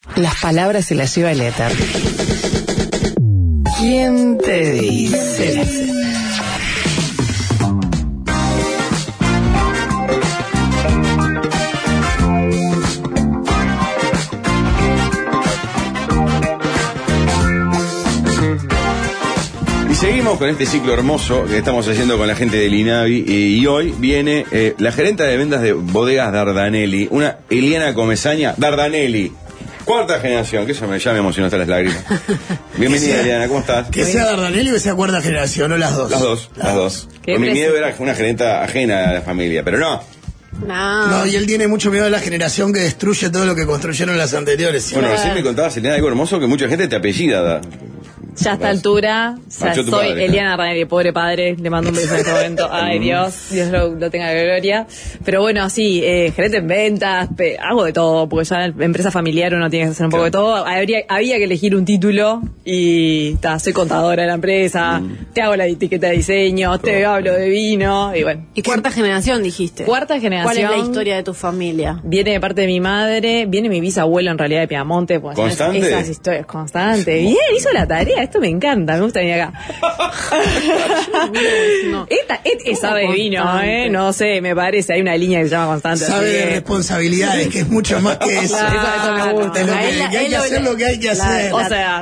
Las palabras se las lleva el éter. ¿Quién te dice? Seguimos con este ciclo hermoso que estamos haciendo con la gente del INAVI y hoy viene la gerenta de ventas de Bodegas Dardanelli, una Eliana Comesaña Dardanelli, cuarta generación, que eso ya me emocionó hasta las lágrimas. Bienvenida, Eliana, ¿cómo estás? Que sea Dardanelli o que sea cuarta generación, o las dos. Las dos. Por mi miedo era que fue una gerenta ajena a la familia, pero no. No, y él tiene mucho miedo de la generación que destruye todo lo que construyeron las anteriores. Bueno, recién me contabas, Eliana, algo hermoso, que mucha gente te apellida. Ya a esta altura, soy Eliana Dardanelli, pobre padre, le mando un beso en este momento. Ay, Dios lo tenga de gloria. Pero bueno, sí, gerente en ventas, hago de todo, porque ya en empresa familiar uno tiene que hacer un poco de todo. Había que elegir un título y soy contadora de la empresa, te hago la etiqueta de diseño, te hablo de vino, y bueno. ¿Y cuarta generación dijiste? Cuarta generación. ¿Cuál es la historia de tu familia? Viene de parte de mi madre, viene mi bisabuelo en realidad de Piamonte. Pues, ¿Constante? Esas historias constantes. Bien, hizo la tarea. Esto me encanta, me gusta venir acá. Sabe de vino, no sé, me parece, hay una línea que se llama Constante. Sabe de responsabilidades, que es mucho más que eso. Eso me gusta. Hay que hacer lo que hay que hacer. O sea,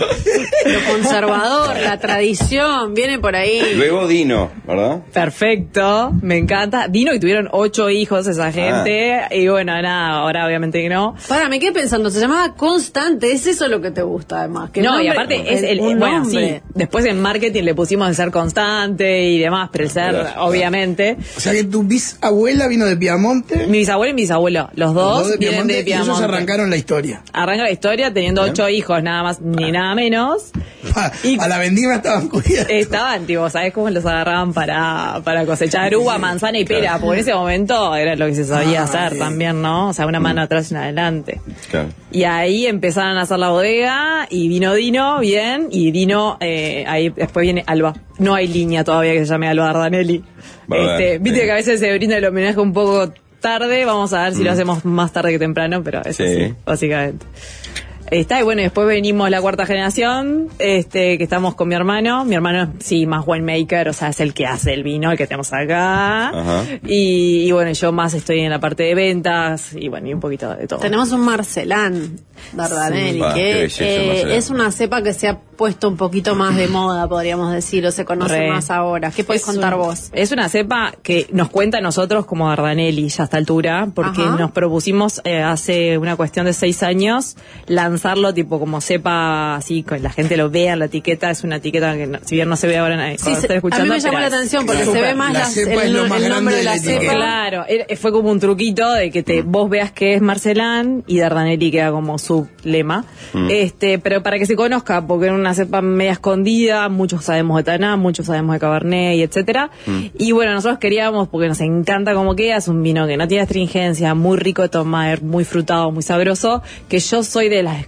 lo conservador, la tradición, viene por ahí. Luego Dino, ¿verdad? Perfecto, me encanta. Dino, y tuvieron 8 hijos esa gente, y bueno, nada, ahora obviamente que no. Para, me quedé pensando, se llamaba Constante, ¿es eso lo que te gusta además? Que no, y aparte es bueno, sí, después en marketing le pusimos el ser constante y demás, pero el ser, obviamente. O sea que tu bisabuela vino de Piamonte. Mi bisabuelo y mi bisabuelo, los dos vienen de Piamonte. Y ellos arrancaron la historia. Arranca la historia teniendo 8 hijos, nada más ni nada menos. A la vendimia estaban cubiertos. Estaban, tipo, ¿sabés cómo los agarraban para cosechar uva, manzana y pera? Porque en ese momento era lo que se sabía hacer también, ¿no? O sea, una mano atrás y una adelante. Claro. Y ahí empezaron a hacer la bodega y vino Dino, bien, y Dino, ahí después viene Alba. No hay línea todavía que se llame Alba Dardanelli. Viste que a veces se brinda el homenaje un poco tarde, vamos a ver si lo hacemos más tarde que temprano, pero eso sí, básicamente. Y bueno, después venimos la cuarta generación, que estamos con mi hermano. Mi hermano es, sí, más winemaker, o sea, es el que hace el vino, el que tenemos acá. Ajá. Y bueno, yo más estoy en la parte de ventas, y bueno, y un poquito de todo. Tenemos un Marcelán Dardanelli, que es una cepa que se ha puesto un poquito más de moda, podríamos decir, o se conoce más ahora. ¿Qué podés contar vos? Es una cepa que nos cuenta a nosotros como Dardanelli ya a esta altura, porque nos propusimos hace una cuestión de 6 años lanzarlo tipo como cepa, así que la gente lo vea en la etiqueta. Es una etiqueta que si bien no se ve ahora cuando estoy escuchando, a mí me llamó la atención porque se ve más el nombre de la cepa. Claro, fue como un truquito de que vos veas que es Marcelán y Dardanelli queda como su lema. Pero para que se conozca, porque era una cepa media escondida, muchos sabemos de Taná, muchos sabemos de Cabernet y etcétera. Y bueno, nosotros queríamos, porque nos encanta cómo queda, es un vino que no tiene astringencia, muy rico de tomar, muy frutado, muy sabroso, que yo soy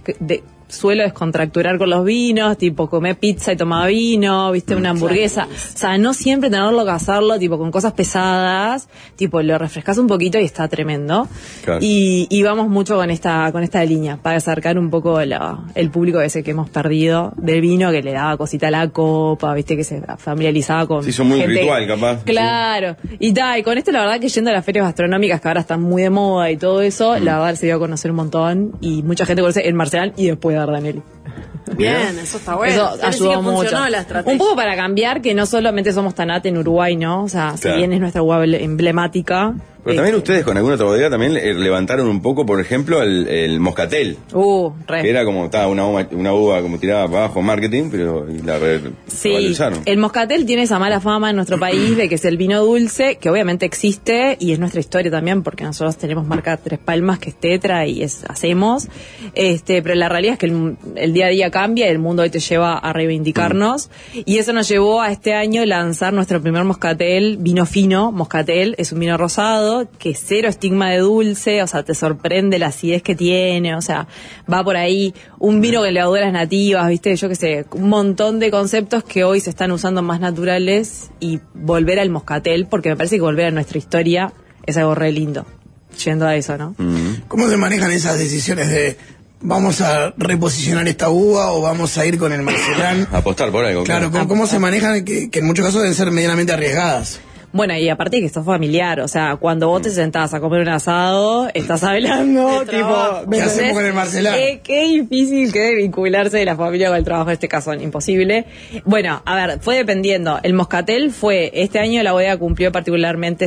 suelo descontracturar con los vinos, tipo comer pizza y tomar vino, viste, una hamburguesa. O sea, no siempre tenerlo que hacerlo, tipo con cosas pesadas, tipo lo refrescas un poquito y está tremendo. Claro. Y vamos mucho con esta línea, para acercar un poco el público ese que hemos perdido del vino, que le daba cosita a la copa, viste, que se familiarizaba con. Sí, son muy gente, ritual, capaz. Claro. Sí. Y con esto la verdad que yendo a las ferias gastronómicas, que ahora están muy de moda y todo eso, la verdad se dio a conocer un montón, y mucha gente conoce el Marcelán y después Dardanelli. Bien, eso está bueno. Eso ayudó mucho. Un poco para cambiar que no solamente somos Tanat en Uruguay, ¿no? O sea, si bien es nuestra uva emblemática. Pero también ustedes con alguna otra bodega también levantaron un poco, por ejemplo, el moscatel. Que era como, una uva como tirada para abajo en marketing, pero la revalorizaron. El moscatel tiene esa mala fama en nuestro país de que es el vino dulce, que obviamente existe, y es nuestra historia también, porque nosotros tenemos marca Tres Palmas, que es Tetra, y hacemos. Pero la realidad es que el día a día cambia, y el mundo hoy te lleva a reivindicarnos, y eso nos llevó a este año lanzar nuestro primer moscatel, vino fino, moscatel, es un vino rosado, que cero estigma de dulce, o sea, te sorprende la acidez que tiene, o sea, va por ahí, un vino con levaduras nativas, viste, yo qué sé, un montón de conceptos que hoy se están usando más naturales, y volver al moscatel, porque me parece que volver a nuestra historia es algo re lindo, yendo a eso, ¿no? ¿Cómo se manejan esas decisiones de vamos a reposicionar esta uva o vamos a ir con el Marcelán. Apostar por algo. Claro, ¿cómo se manejan que en muchos casos deben ser medianamente arriesgadas? Bueno, y aparte que esto es familiar, o sea, cuando vos te sentás a comer un asado, estás hablando, tipo... ¿Qué hacemos con el Marcelán? Qué difícil que debe vincularse de la familia con el trabajo, en este caso, imposible. Bueno, a ver, fue dependiendo. El Moscatel este año la bodega cumplió particularmente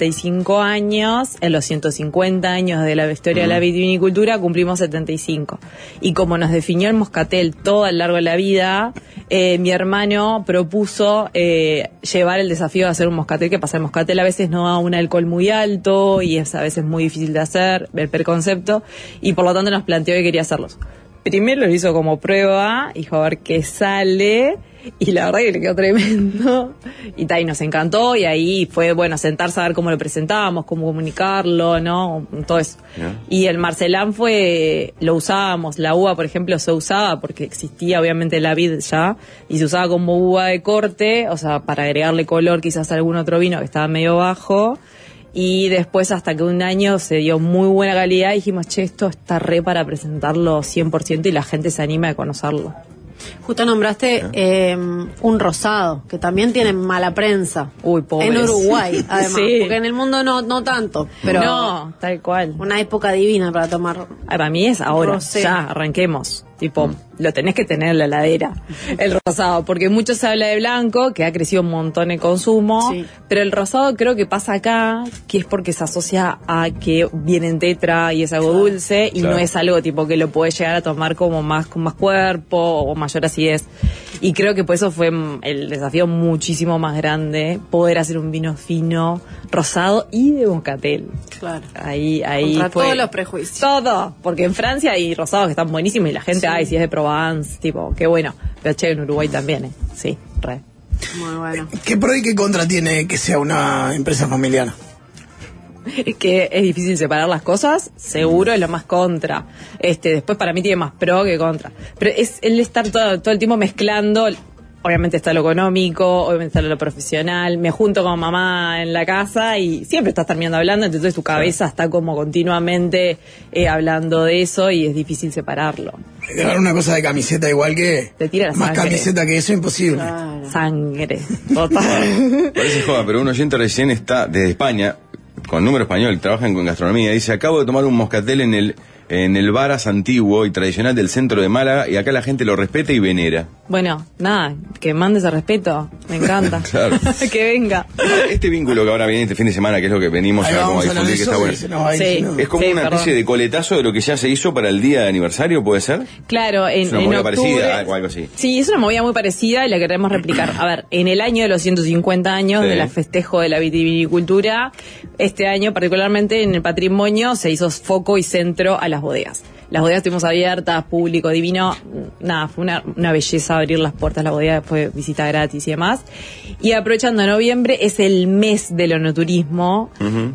75 años, en los 150 años de la historia de la vitivinicultura cumplimos 75. Y como nos definió el Moscatel todo a lo largo de la vida, mi hermano propuso llevar el desafío de hacer un Moscatel, que pasa, el Moscatel a veces no da un alcohol muy alto y es a veces muy difícil de hacer, el preconcepto, y por lo tanto nos planteó que quería hacerlos. Primero lo hizo como prueba, dijo a ver qué sale, y la verdad que le quedó tremendo, y nos encantó, y ahí fue, bueno, sentarse a ver cómo lo presentábamos, cómo comunicarlo, ¿no? Todo eso. Yeah. Y el Marcelán lo usábamos, la uva, por ejemplo, se usaba porque existía obviamente la vid ya, y se usaba como uva de corte, o sea, para agregarle color quizás a algún otro vino que estaba medio bajo, y después hasta que un año se dio muy buena calidad y dijimos, che, esto está re para presentarlo 100% y la gente se anima a conocerlo. Justo nombraste un rosado, que también tiene mala prensa. Uy, pobres. En Uruguay, además. Sí. Porque en el mundo no tanto. Pero no, tal cual. Una época divina para tomar. Para mí es ahora, rosé. Ya, arranquemos. Tipo, lo tenés que tener en la heladera, el rosado, porque mucho se habla de blanco, que ha crecido un montón en consumo, sí. Pero el rosado creo que pasa acá, que es porque se asocia a que viene en tetra y es algo dulce, y no es algo tipo que lo podés llegar a tomar como con más cuerpo o mayor acidez. Y creo que por eso fue el desafío muchísimo más grande, poder hacer un vino fino, rosado y de Moscatel. Claro. Ahí contra fue todos los prejuicios. Todo, porque en Francia hay rosados que están buenísimos y la gente, ay, si es de Provence, tipo, qué bueno. Pero che, en Uruguay también, sí, re. Muy bueno. ¿Qué pro y qué contra tiene que sea una empresa familiar? Que es difícil separar las cosas, seguro es lo más contra. Después para mí tiene más pro que contra. Pero es el estar todo el tiempo mezclando. Obviamente está lo económico, obviamente está lo profesional. Me junto con mamá en la casa y siempre estás terminando hablando, entonces tu cabeza está como continuamente hablando de eso y es difícil separarlo. Dar una cosa de camiseta igual que... Te tira la más sangre. Camiseta que eso, imposible. Claro. Sangre. Total. Parece joda, pero un oyente recién está desde España, con número español, trabajan con gastronomía, dice, acabo de tomar un Moscatel en el Varas antiguo y tradicional del centro de Málaga y acá la gente lo respeta y venera. Bueno, nada, que mande ese respeto, me encanta. Claro. Que venga. Este vínculo que ahora viene este fin de semana, que es lo que venimos a como a difundir, que está bueno. Es como una especie de coletazo de lo que ya se hizo para el día de aniversario, ¿puede ser? Claro, es una movida parecida o algo así. Sí, es una movida muy parecida y la queremos replicar. A ver, en el año de los 150 años de la festejo de la vitivinicultura, este año particularmente en el patrimonio se hizo foco y centro a las bodegas. Las bodegas estuvimos abiertas, público divino, nada, fue una belleza abrir las puertas de la bodega, después visita gratis y demás. Y aprovechando noviembre, es el mes del enoturismo,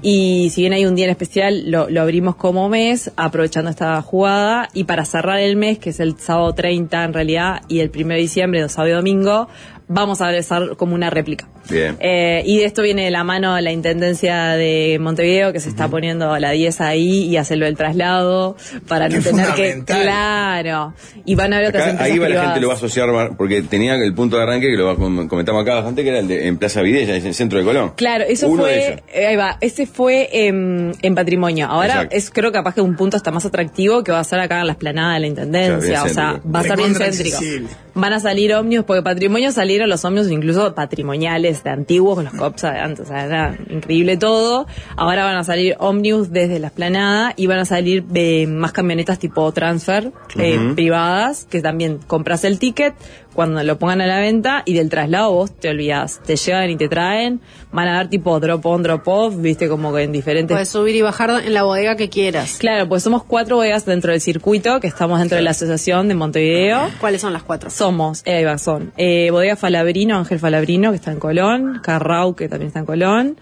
y si bien hay un día en especial, lo abrimos como mes, aprovechando esta jugada, y para cerrar el mes, que es el sábado 30 en realidad, y el 1 de diciembre, sábado y domingo, vamos a hacer como una réplica. Bien. Y de esto viene de la mano la Intendencia de Montevideo, que se está poniendo a la 10 ahí y hacerlo del traslado para no tener que... Claro. Y van a haber otras empresas ahí va privadas. La gente lo va a asociar, porque tenía el punto de arranque, que lo comentamos acá bastante, que era el en Plaza Vidella, en el centro de Colón. Claro, eso fue... ahí va, ese fue en patrimonio. Ahora creo capaz que un punto está más atractivo, que va a ser acá en la esplanada de la Intendencia. O sea, va a ser bien céntrico. Van a salir ómnibus, porque patrimonio salieron los ómnibus incluso patrimoniales de antiguos, con los COPSA de antes, o sea, era increíble todo. Ahora van a salir ómnibus desde la esplanada y van a salir más camionetas tipo transfer, privadas, que también compras el ticket, cuando lo pongan a la venta, y del traslado vos te olvidás, te llevan y te traen, van a dar tipo drop on, drop off, viste, como que en diferentes... Puedes subir y bajar en la bodega que quieras. Claro, pues somos 4 bodegas dentro del circuito, que estamos dentro de la asociación de Montevideo. ¿Cuáles son las 4? Somos, ahí va, son Bodega Falabrino, Ángel Falabrino, que está en Colón, Carrau, que también está en Colón,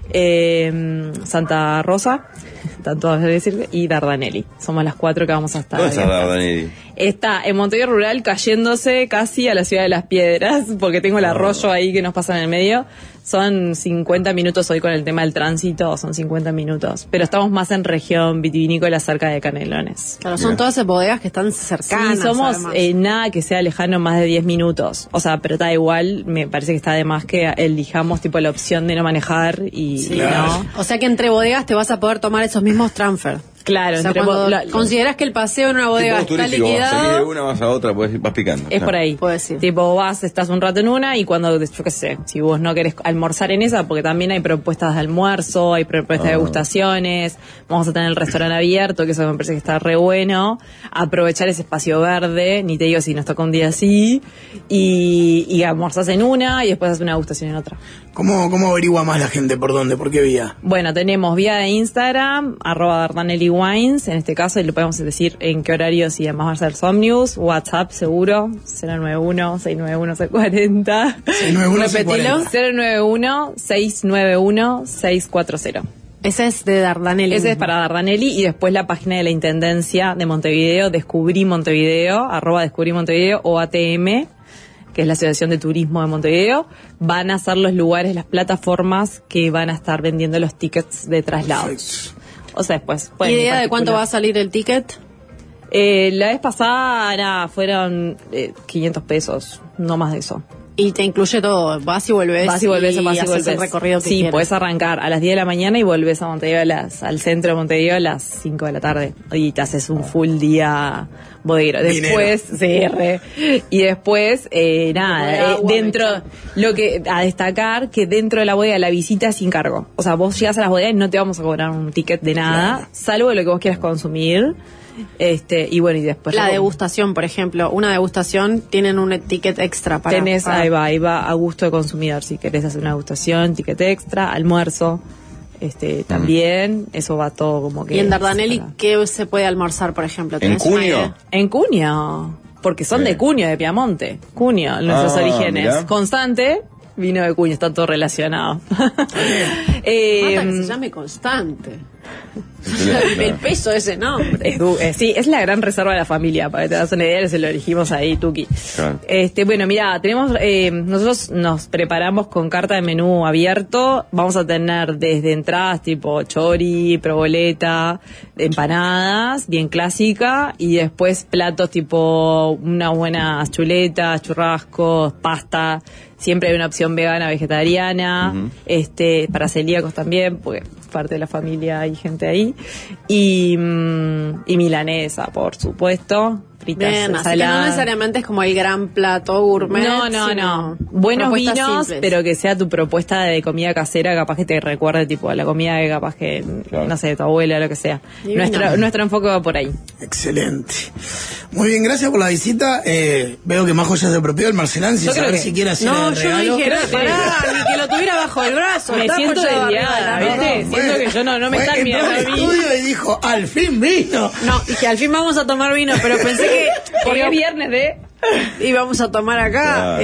Santa Rosa, tanto a decir, y Dardanelli. Somos las 4 que vamos a estar. ¿Dónde está Dardanelli? Está en Montevideo Rural, cayéndose casi a la Ciudad de las Piedras, porque tengo el arroyo ahí que nos pasa en el medio. Son 50 minutos hoy con el tema del tránsito, son 50 minutos. Pero estamos más en región vitivinícola, cerca de Canelones. Claro, son todas esas bodegas que están cercanas. Sí, somos nada que sea lejano más de 10 minutos. O sea, pero está igual, me parece que está de más que elijamos tipo la opción de no manejar y no. O sea que entre bodegas te vas a poder tomar esos mismos transfer. Claro, o sea, cuando consideras que el paseo en una bodega está liquidado, salís de una, vas a otra, vas picando. Es por ahí. Puede ser. Tipo, estás un rato en una y cuando, yo qué sé, si vos no querés almorzar en esa, porque también hay propuestas de almuerzo, hay propuestas de degustaciones, vamos a tener el restaurante abierto, que eso me parece que está re bueno, aprovechar ese espacio verde, ni te digo si nos toca un día así, y almorzás en una y después haces una degustación en otra. ¿Cómo averigua más la gente? ¿Por dónde? ¿Por qué vía? Bueno, tenemos vía de Instagram, @DardanelliWines, en este caso, y le podemos decir en qué horarios y además va a ser Somnius, WhatsApp seguro, 091-691-640. 091-691-640. Ese es de Dardanelli. Ese es para Dardanelli y después la página de la Intendencia de Montevideo, Descubrí Montevideo, @Descubrí Montevideo o ATM, que es la Asociación de Turismo de Montevideo, van a ser los lugares, las plataformas que van a estar vendiendo los tickets de traslados. O sea, después... ¿Idea de cuánto va a salir el ticket? La vez pasada fueron 500 pesos, no más de eso. Y te incluye todo, vas y volvés. Vas y volvés, haces el recorrido que sí, quieras. podés arrancar a las 10 de la mañana y volvés a Montevideo al centro de Montevideo a las 5 de la tarde. Y te haces un full día bodeguero. Después, y después, dentro, lo que, a destacar, que dentro de la bodega la visita es sin cargo. O sea, vos llegás a las bodegas y no te vamos a cobrar un ticket de nada, salvo lo que vos quieras consumir. Y bueno, y después la degustación, por ejemplo, una degustación tienen un ticket extra para ahí va a gusto de consumidor, si querés hacer una degustación, ticket extra, almuerzo, también, eso va todo como que. ¿Y en Dardanelli qué se puede almorzar, por ejemplo? ¿En Cunio? En Cunio, porque son de Cunio, de Piamonte, Cunio, nuestros orígenes. Mirá. Vino de Cunio, está todo relacionado. Mata que se llame Constante. El peso de ese nombre. Sí, es la gran reserva de la familia, para que te das una idea, se lo elegimos ahí, Tuki. Claro. Bueno, mira, tenemos, nosotros nos preparamos con carta de menú abierto, vamos a tener desde entradas tipo chori, proboleta, empanadas, bien clásica, y después platos tipo una buena chuleta, churrascos, pasta, siempre hay una opción vegana, vegetariana, para celíacos también, porque parte de la familia hay gente ahí, y milanesa, por supuesto, fritas, bien, así que no necesariamente es como el gran plato gourmet. No. Buenos vinos, simples. Pero que sea tu propuesta de comida casera, capaz que te recuerde tipo a la comida que capaz que, no sé, de tu abuela, lo que sea. Nuestro enfoque va por ahí. Excelente. Muy bien, gracias por la visita. Veo que Majo ya se apropió del Marcelán, si quiere hacer el regalo. Yo dije, ni que lo tuviera bajo el brazo. Me siento desviada, ¿viste? Siento que yo no me están mirando a mí. Estudio y dijo, al fin vino. No, dije, al fin vamos a tomar vino, pero pensé que porque es viernes íbamos a tomar acá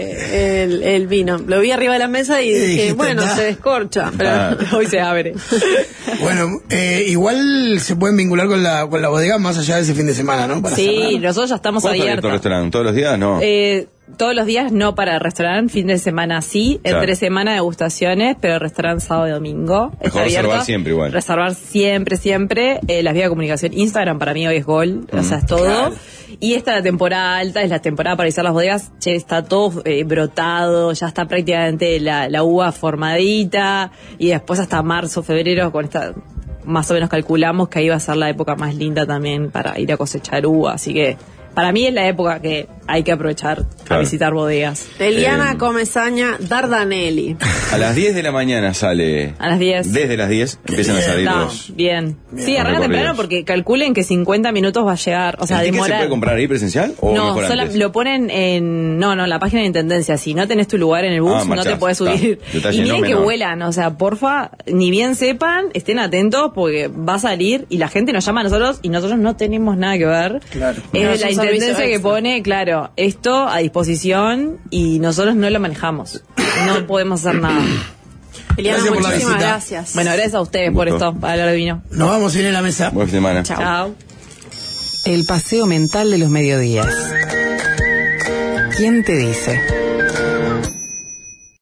el vino. Lo vi arriba de la mesa y dije, bueno, se descorcha, pero hoy se abre. Bueno, igual se pueden vincular con la bodega más allá de ese fin de semana, ¿no? Para cerrar. Nosotros ya estamos abiertos. ¿Cuánto restaurante? ¿Todos los días? No. Todos los días no para el restaurante, fin de semana sí, entre semana degustaciones, pero restaurante sábado y domingo. Mejor reservar siempre igual. Reservar siempre. Las vías de comunicación, Instagram para mí hoy es gol, o sea, es todo. Claro. Y esta es la temporada alta, es la temporada para visitar las bodegas, está todo brotado, ya está prácticamente la uva formadita, y después hasta marzo, febrero, con esta, más o menos calculamos que ahí va a ser la época más linda también para ir a cosechar uva, así que para mí es la época que hay que aprovechar a visitar bodegas. Eliana Comesaña, Dardanelli. A las 10 de la mañana sale. A las 10. Desde las 10 empiezan a salir los. Bien. Sí, arranca temprano porque calculen que 50 minutos va a llegar. O sea, demora. ¿Se puede comprar ahí presencial? ¿O no, lo ponen en. No, la página de Intendencia. Si no tenés tu lugar en el bus, no te puedes subir. Y miren que vuelan. O sea, porfa, ni bien sepan, estén atentos porque va a salir y la gente nos llama a nosotros y nosotros no tenemos nada que ver. Claro. Es la Intendencia que pone, claro, esto a disposición y nosotros no lo manejamos. No podemos hacer nada. Eliana, Gracias por la muchísimas visita. gracias. Bueno, gracias a ustedes por esto, para hablar de vino. Nos vamos a ir en la mesa. Buena semana. Chao. El paseo mental de los mediodías. ¿Quién te dice?